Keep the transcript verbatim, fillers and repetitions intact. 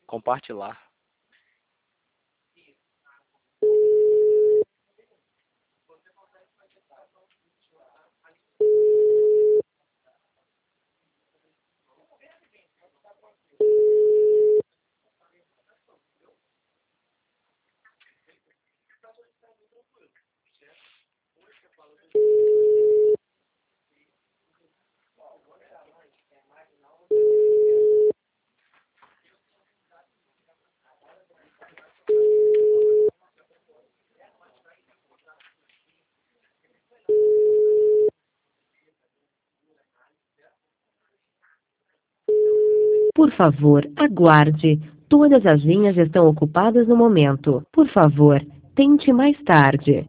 Compartilhar. Por favor, aguarde. Todas as linhas estão ocupadas no momento. Por favor, tente mais tarde.